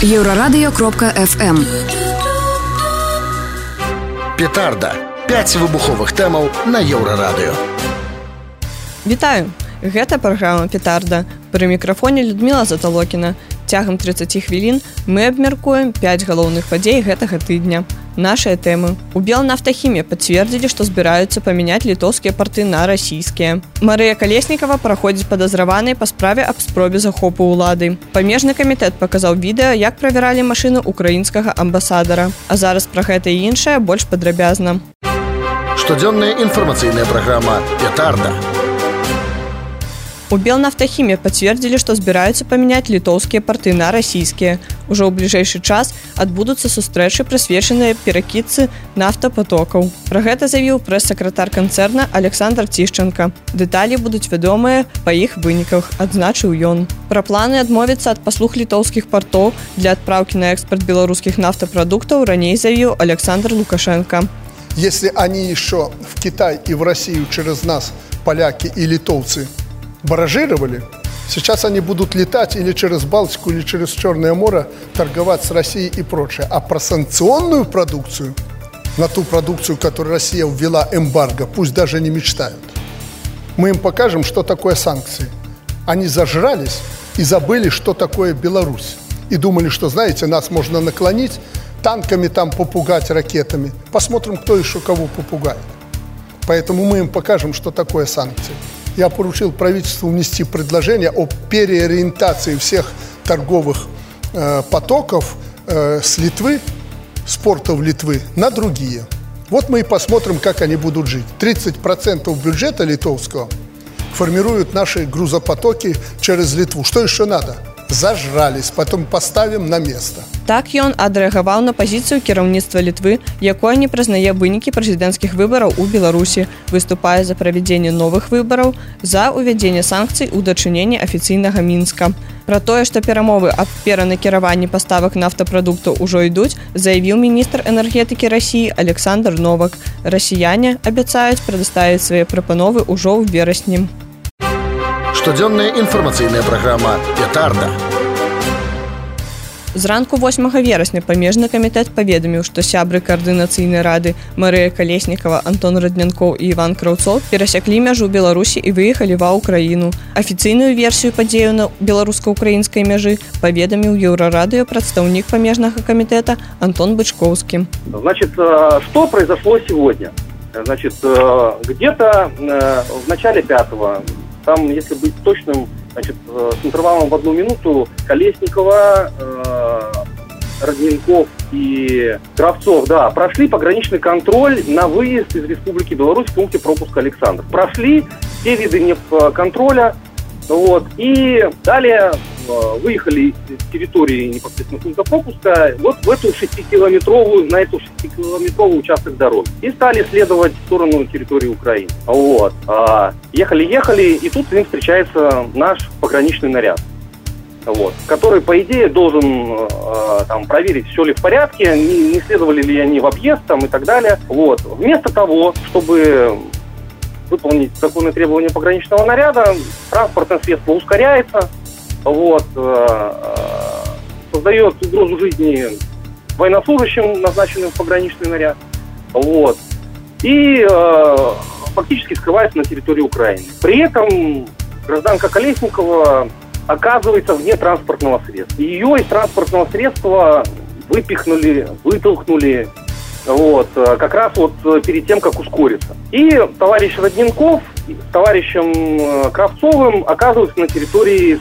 Еўрарадыё.FM. Петарда. 5 выбуховых тэмаў на Еўрарадыё. Вітаю! Гэта праграма «Петарда». Пры мікрафоне Людмила Заталокіна. Цягам 30 хвілін мы абмяркуем 5 галоўных падзей гэтага тыдня. Нашыя тэмы. У Белнафтахіме пацвердзілі, што збіраюцца памяняць літоўскія парты на расійскія. Марыя Калеснікава праходзіць падазраванай па справе аб спробе захопу ўлады. Памежны камітэт паказаў відэа, як правяралі машыну украінскага амбасадара. А зараз пра гэта і іншае больш падрабязна. Штодзённая інфармацыйная праграма «Петарда». У Белнафтахіме пацвердзілі, што збіраюцца памяняць літоўскія парты на расійскія. Ужо ў бліжэйшы час адбудуцца сустрэчы, прысвечаныя перакідцы нафтапатокаў. Пра гэта заявіў прэс-сакратар канцэрна Александр Тішчанка. Дэталі будуць вядомыя па іх выніках, адзначыў ён. Пра планы адмовіцца ад паслуг літоўскіх партоў для адпраўкі на экспарт беларускіх нафтапрадуктаў раней заявіў Александр Лукашенко. Если они еще в Китай и в Россию через нас, поляки и литовцы, баражировали, сейчас они будут летать или через Балтику, или через Черное море, торговать с Россией и прочее. А про санкционную продукцию, на ту продукцию, которую Россия ввела эмбарго, пусть даже не мечтают. Мы им покажем, что такое санкции. Они зажрались и забыли, что такое Беларусь. И думали, что, знаете, нас можно наклонить, танками там попугать, ракетами. Посмотрим, кто еще кого попугает. Поэтому мы им покажем, что такое санкции. Я поручил правительству внести предложение о переориентации всех торговых потоков с Литвы, с портов Литвы на другие. Вот мы и посмотрим, как они будут жить. 30% бюджета литовского формируют наши грузопотоки через Литву. Что еще надо? Зажрались, потом поставим на место. Так ён адрэагаваў на пазіцыю кіраўніцтва Літвы, якое не прызнае вынікі прэзідэнцкіх выбараў у Беларусі, выступае за правядзенне новых выбараў, за ўвядзенне санкцый у дачыненні афіцыйнага Мінска. Пра тое, што перамовы аб перанакіраванні паставак нафтапрадуктаў ужо ідуць, заявіў міністр энергетыкі Расіі Александр Новак. Расіяне абяцаюць прадставіць свае прапановы ўжо ў верасні. Штодзённая інфармацыйная праграма «Петарда». Зранку 8 верасня памежны камітэт паведаміў, што сябры каардынацыйнай рады Марыя Калеснікава, Антон Раднянкоў і Іван Краўцоў перасяклі мяжу Беларусі і выехалі ва Ўкраіну. Афіцыйную версію падзею на беларуска-украінскай мяжы паведаміў Еўрарадыё прадстаўнік памежнага камітэта Антон Бычковскі. Значит, что произошло сегодня? Значит, где-то в начале 5-го, там, если быть точным, значит, с интервалом в 1 минуту Колесникова, Родненков и Кравцов, да, прошли пограничный контроль на выезд из Республики Беларусь в пункте пропуска Александр. Прошли все виды контроля, вот, и далее выехали с территории непосредственно пункта пропуска вот в эту 6-километровую участок дороги. И стали следовать в сторону территории Украины. Вот. Ехали, и тут им встречается наш пограничный наряд. Вот, который, по идее, должен там проверить, все ли в порядке, не следовали ли они в объезд там, и так далее. Вот. Вместо того, чтобы выполнить законные требования пограничного наряда, транспортное средство ускоряется, вот, создает угрозу жизни военнослужащим, назначенным в пограничный наряд, вот, и фактически скрывается на территории Украины. При этом гражданка Колесникова оказывается вне транспортного средства. Ее из транспортного средства вытолкнули вот, как раз вот перед тем, как ускориться. И товарищ Родненков с товарищем Кравцовым оказываются на территории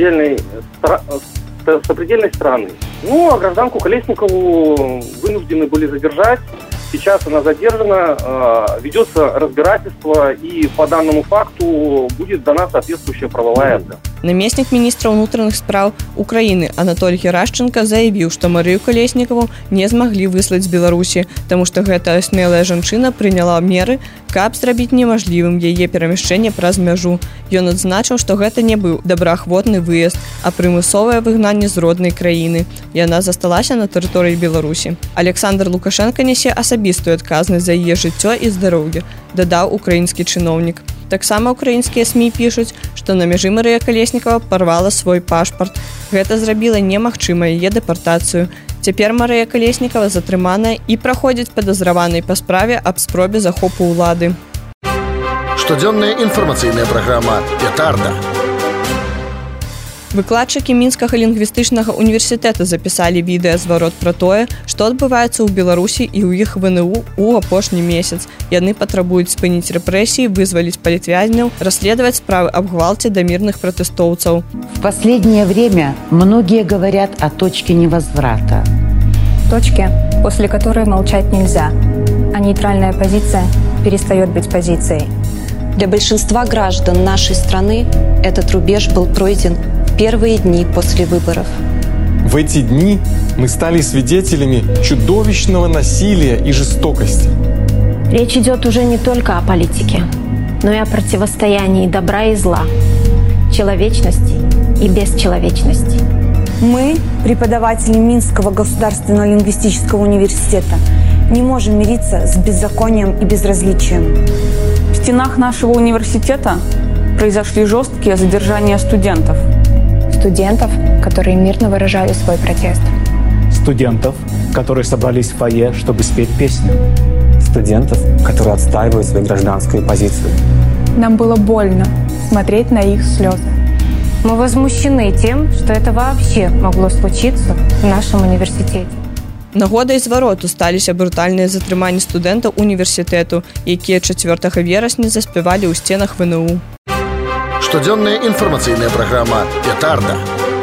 сопредельной страны. Ну, а гражданку Колесникову вынуждены были задержать. Сейчас она задержана, ведется разбирательство, и по данному факту будет дана соответствующая правовая оценка. Намеснік міністра ўнутраных спраў Украіны Анатолій Герашченко заявіў, што Марыю Калеснікаву не змаглі выслаць з Беларусі, таму што гэтая смелая жанчына прыняла меры, каб зрабіць немажлівым яе перамяшчэнне праз мяжу. Ён адзначыў, што гэта не быў добраахвотны выезд, а прымусовае выгнанне з роднай краіны. Яна засталася на тэрыторыі Беларусі. Александр Лукашенко нясе асабістую адказнасць за яе жыццё і здароўе, дадаў украінскі чыноўнік. Таксама украінскія СМІ пішуць, што на мяжы Марыя Калеснікава парвала свой пашпарт. Гэта зрабіла немагчыма яе дэпартацыю. Цяпер Марыя Калеснікава затрыманая і праходзіць падазраванай па справе аб спробе захопу ўлады. Штодзённая інфармацыйная праграма «Петарда». Выкладчыкі мінскага лінгвістычнага універсітэта запісалі відэазварот пра тое, што адбываецца ў Беларусі і ў іх ВНУ ў апошні месяц. Яны патрабуюць спыніць рэпрэсіі, вызваліць палітвязняў, расследаваць справы аб гвалце да мірных пратэстоўцаў. В последнее время многие говорят о точке невозврата. Точке, после которой молчать нельзя, а нейтральная позиция перестает быть позицией. Для большинства граждан нашей страны этот рубеж был пройден в первые дни после выборов. В эти дни мы стали свидетелями чудовищного насилия и жестокости. Речь идет уже не только о политике, но и о противостоянии добра и зла, человечности и бесчеловечности. Мы, преподаватели Минского государственного лингвистического университета, не можем мириться с беззаконием и безразличием. В стенах нашего университета произошли жесткие задержания студентов. Студентов, которые мирно выражали свой протест. Студентов, которые собрались в фойе, чтобы спеть песню. Студентов, которые отстаивают свою гражданскую позицию. Нам было больно смотреть на их слезы. Мы возмущены тем, что это вообще могло случиться в нашем университете. Нагодай звароту сталіся брутальныя затрыманні студэнтаў універсітэту, якія 4 верасня заспявалі ў сценах ВНУ. Штодзённая інфармацыйная праграма «Петарда».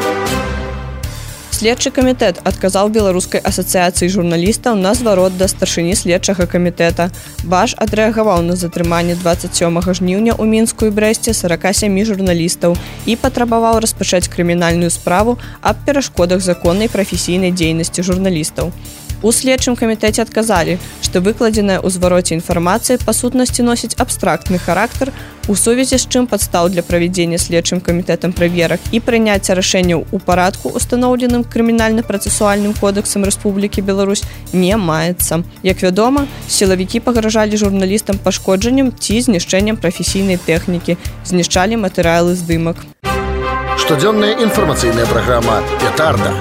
Следчы камітэт адказаў Беларускай асацыяцыі журналістаў на зварот да старшыні следчага камітэта. БАЖ адрэагаваў на затрыманне 27 жніўня ў Мінску і Брэсце 47 журналістаў і патрабаваў распачаць крымінальную справу аб перашкодах законнай прафесійнай дзейнасці журналістаў. У следчым камітэце адказалі, што выкладзеная ў звароце інфармацыя па сутнасці носіць абстрактны характар, у сувязі з чым падстаў для правядзення следчым камітэтам праверак і прыняцця рашэнняў у парадку, устаноўленым крымінальна-працэсуальным кодэксам Рэспублікі Беларусь, не маецца. Як вядома, сілавікі пагражалі журналістам пашкоджаннем ці знішчэннем прафесійнай тэхнікі, знішчалі матэрыялы здымак. Штодзённая інфармацыйная праграма «Петарда».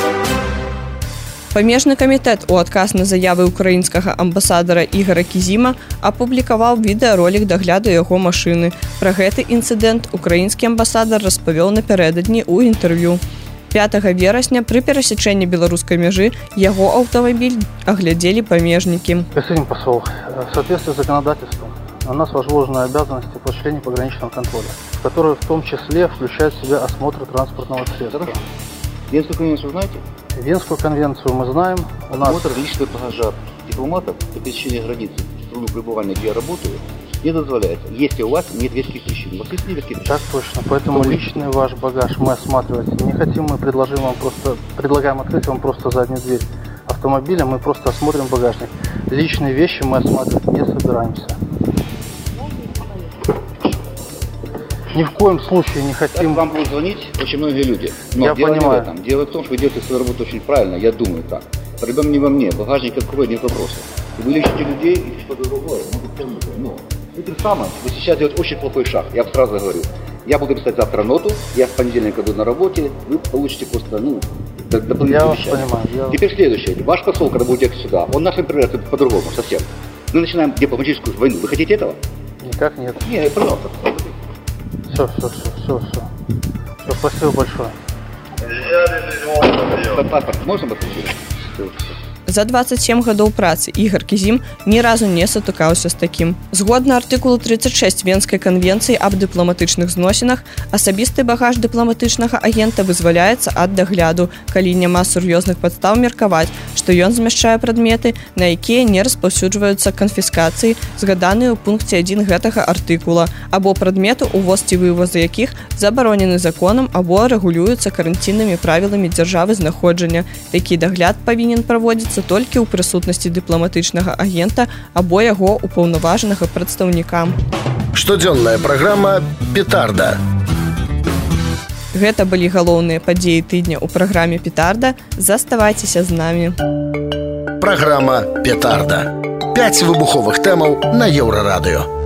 Памежны камітэт у адказ на заявы ўкраінскага амбасадара Ігара Кізіма апублікаваў відэаролік дагляду яго машыны. Пра гэты інцыдэнт украінскі амбасадар распавёў напярэдадні ў інтэрв'ю. 5 верасня пры перасечэнні беларускай мяжы яго аўтамабіль аглядзелі памежнікі. Господин посол, в соответствии с законодательством на нас возложены обязанности по осуществлению пограничного контроля, которые в том числе включают в себя осмотр транспортного средства. Венскую конвенцию знаете? Венскую конвенцию мы знаем. У нас осмотр личного багажа дипломатов по пересечению границы в страну пребывания, где я работаю, не дозволяется, если у вас нет веских причин. У вас есть веские причины? Так точно. Поэтому личный ваш багаж мы осматривать не хотим. Мы предлагаем открыть вам просто заднюю дверь автомобиля. Мы просто осмотрим багажник. Личные вещи мы осматривать не собираемся. Ни в коем случае не хотим... Вам будут звонить очень многие люди. Но я дело понимаю. Не в этом. Дело в том, что вы делаете свою работу очень правильно, я думаю так. Проблема не во мне. Багажник открывает, нет вопросов. Вы ищете людей и что-то другое. Но этим самым вы сейчас делаете очень плохой шаг. Я вам сразу говорю. Я буду писать завтра ноту, я в понедельник буду на работе, вы получите просто, дополнительные я вас вещи. Понимаю. Теперь следующее. Ваш посол, когда будет ехать сюда, он нас интерпретирует по-другому совсем. Мы начинаем дипломатическую войну. Вы хотите этого? Никак нет. Нет, пожалуйста. Все. Спасибо большое. Паспорт можно посмотреть? За 27 гадоў працы Ігар Кізім ні разу не сутыкаўся з такім. Згодна артыкулу 36 Венскай канвенцыі аб дыпламатычных зносінах, асабісты багаж дыпламатычнага агента вызваляецца ад дагляду, калі няма сур'ёзных падстаў меркаваць, што ён змяшчае прадметы, на якія не распаўсюджваюцца канфіскацыі, згаданыя ў пункце 1 гэтага артыкула, або прадметы, увоз ці вывоз якіх забаронены законам або рэгулююцца каранціннымі правіламі дзяржавы знаходжання. Такі дагляд павінен праводзіцца толькі ў прысутнасці дыпламатычнага агента або яго упаўнаважанага прадстаўніка. Штодзённая праграма «Петарда». Гэта былі галоўныя падзеі тыдня ў праграме «Петарда». Заставайцеся з намі. Праграма «Петарда». 5 выбуховых тэмаў на Еўрарадыё.